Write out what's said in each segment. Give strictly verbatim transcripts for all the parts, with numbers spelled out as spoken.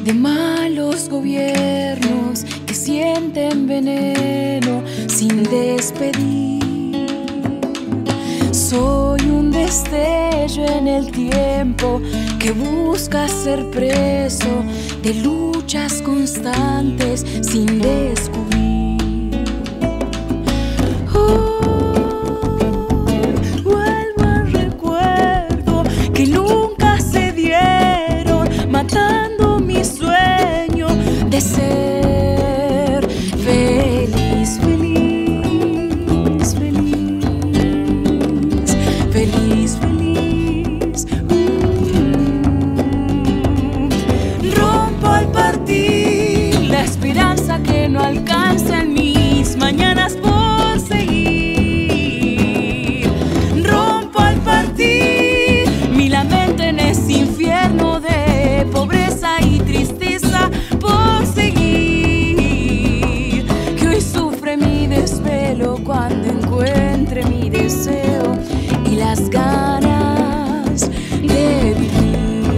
de malos gobiernos que sienten veneno sin despedir. Soy un destello en el tiempo que busca ser preso de luchas constantes sin descubrir. Oh, vuelvo al recuerdo que nunca se dieron, matando mi sueño de ser feliz, feliz, feliz, feliz, feliz. Mm. Rompo al partir la esperanza que no alcanza en mis mañanas por seguir. Rompo al partir mi lamento en ese infierno de pobreza y tristeza por seguir, que hoy sufre mi desvelo cuando encuentre mi deseo y las ganas de vivir.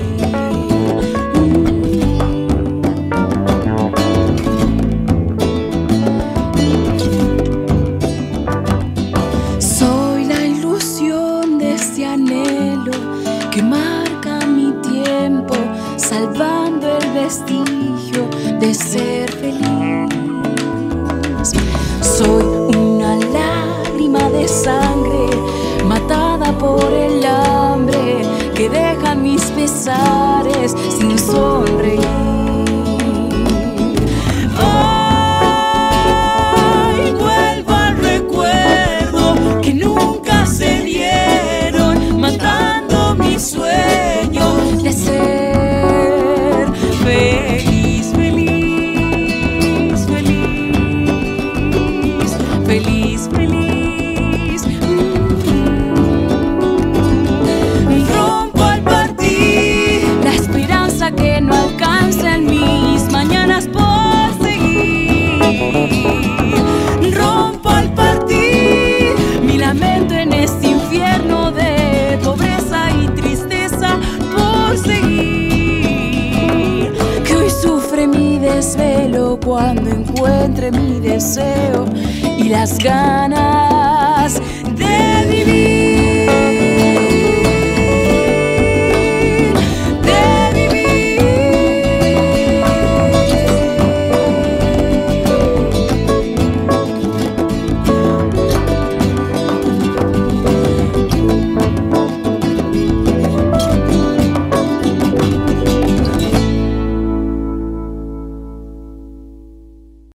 Soy la ilusión de este anhelo que marca mi tiempo, salvando el vestigio de ser feliz. Soy una lágrima de sangre matada por el hambre que deja mis pesares sin sonreír. Hoy vuelvo al recuerdo que nunca se dieron, matando mi sueño de ser feliz, feliz, feliz, feliz, feliz. Mm. Rompo al partir la esperanza que no alcanza en mis mañanas por seguir. Rompo al partir mi lamento en este infierno de pobreza y tristeza por seguir, que hoy sufre mi desvelo cuando encuentre mi deseo y las ganas de